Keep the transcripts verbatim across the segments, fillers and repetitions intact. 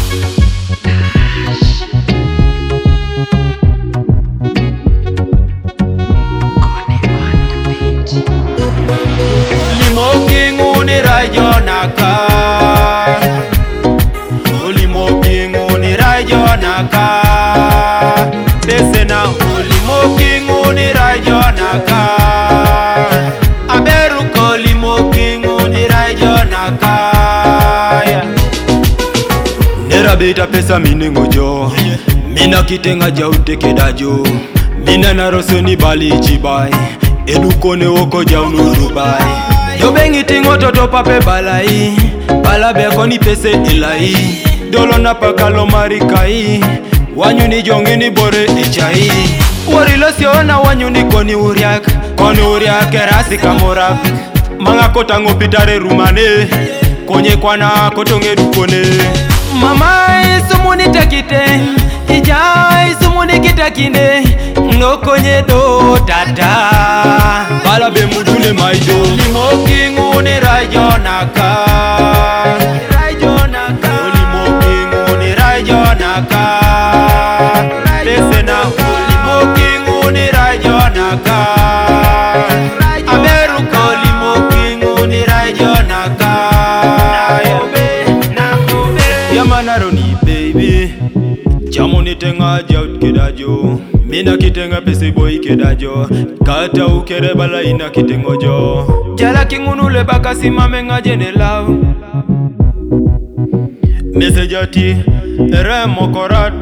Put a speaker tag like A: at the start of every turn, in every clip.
A: Rajonaka Ulimokinguni rajonaka Desena ulimokinguni rajonaka Aberuko ulimokinguni rajonaka Nera beta pesa miningo jo Mina kitenga jaute kedajo Mina narosoni bali chibai Edukone woko jaunu Dubai Yo bengi tingo toto pape balai Bala beko ni pese ilai Dolo na pakalo marikai Wanyu ni jongi ni bore ichai Warilo siona wanyu ni koni uriak Koni uriak erasi kamorak Manga kota ngopitare rumane Konye kwana kotonge dukone Mama isumuni takite Ijai isumuni kitakine Ngokonye do tata Bala be mudule maido Ulimokinguni rajonaka Rajonaka Ulimokinguni rajonaka Desena ulimokinguni rajonaka Aberuka ulimokinguni rajonaka Yamanaroni baby Chamoni tenga jaut kedajo Mina kitenga pesi boy kedajo Kata ukere bala ina kitengo jo Jala kingunule baka simame nga jene lao Mesejati ere mokorat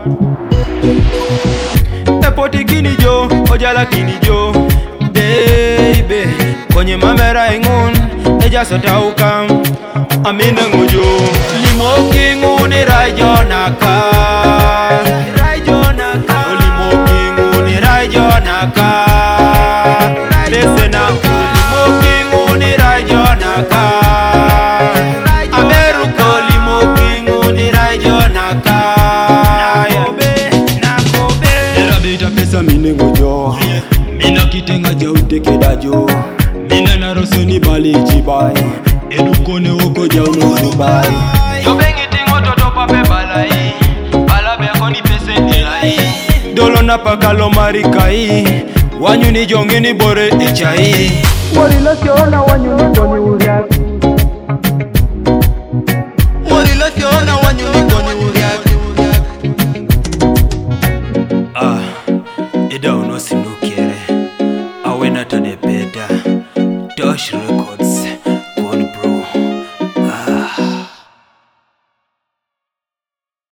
A: Epoti kini jo ojala kini jo Baby konye mamera ingun Eja sota ukam Amina ngojo Ulimokinguni rajonaka Rajonaka Ulimokinguni rajonaka Desena ulimokinguni rajonaka Aberuka ulimokinguni rajonaka Nera beta pesa miningo jo Mina kitenga jaute kedajo Mina narosoni bali chibai Edukone woko jaunu Dubai Yo bengi tingo toto pape balai Bala beko ni pese ilai Dolo na pakalo marikai Wanyu ni jongi ni bore ichai Warilo siona wanyu ni koni uriak